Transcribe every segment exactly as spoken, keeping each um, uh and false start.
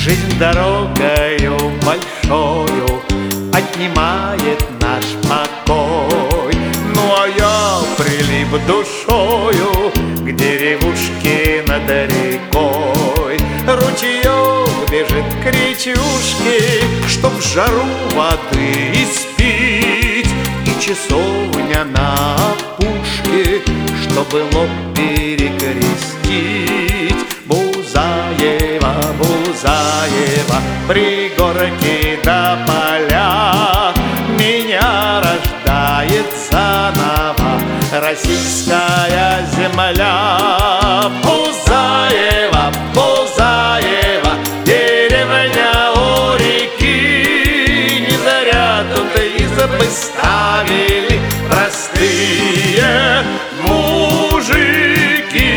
Жизнь дорогою большою отнимает наш покой. Ну а я прилип душою к деревушке над рекой. Ручеек бежит к речушке, чтоб в жару воды испить, и часовня на опушке, чтобы лоб перекрестить. Бузаева, Бузаева, пригорки до поля, меня рождает заново российская земля. Бузаева, Бузаева, деревня у реки, не зря тут избы ставили простые мужики.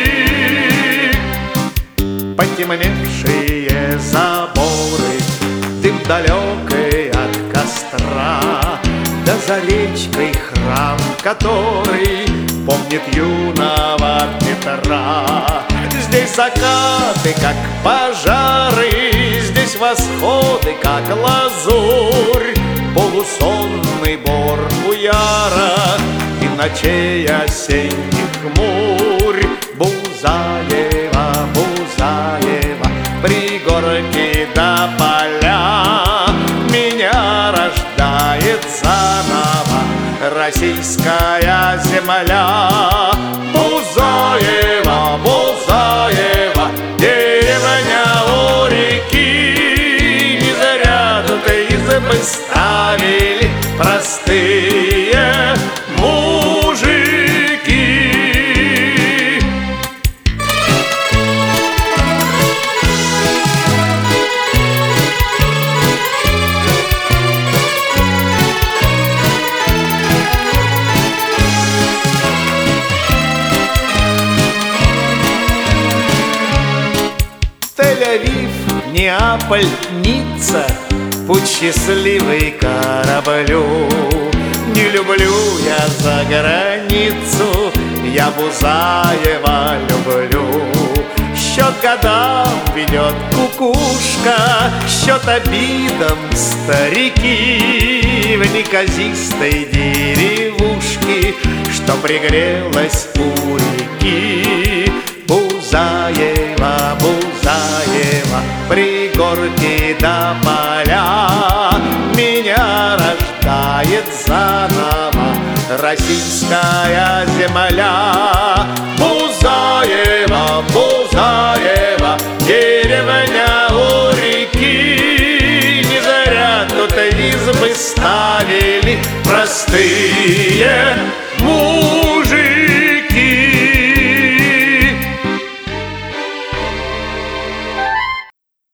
Потемневшие заборы, дым далекий от костра, да за речкой храм, который помнит юного Петра. Здесь закаты, как пожары, здесь восходы, как лазурь, полусонный бор Уяра и ночей осенних хмурь. Бузаева, Бузаева, пригорки до поля, меня рождает заново российская земля. Бузаева, Бузаева, деревня у реки, не зря тут избы ставили простые мужики. Тель-Авив, Неаполь, Ницца, путь счастливый кораблю. Не люблю я за границу, я Бузаева люблю. Счет годам ведет кукушка, счет обидам старики в неказистой деревушке, что пригрелась у реки. Бузаева, Бузаева, пригорки до поля, меня рождает заново российская земля. Бузаева, Бузаева, деревня у реки, не зря тут избы ставили простые мужики.